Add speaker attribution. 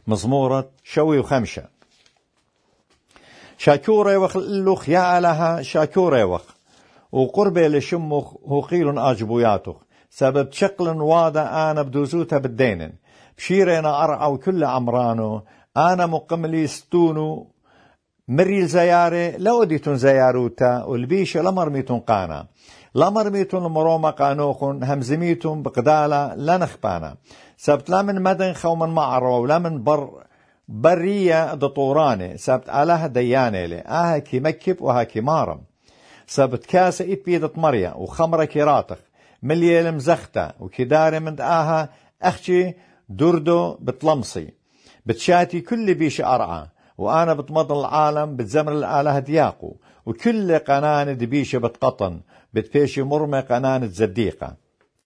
Speaker 1: مزمورة شوي وخمشة. شاكورة وخلوخ يا لها شاكورة وخ وقربة لشمخ وقيل أجبوياتخ سبب شقل وادا أنا بدوزوتا بالدينن بشيرنا أرعى وكل عمرانو أنا مقملي ستونو مريل زيارة لوديتون زياروتا والبيش لمرميتون قانا لمرميتون مروما قانوخن همزميتون بقدالة لنخبانا سبت لا من مدن خومن معرو ولا من برية دطوراني سبت آلها ديانة لي كي مكب كي مارم سبت كاسة إتبيدة مريا وخمرة كيراتخ مليال مزختة وكداري من أخشي دردو بتلمصي بتشاتي كل بيش أرعى وأنا بتمضل العالم بتزمر الآلهة دياقو وكل قنانة بيش بتقطن بتفيشي مرمى قنانة زديقة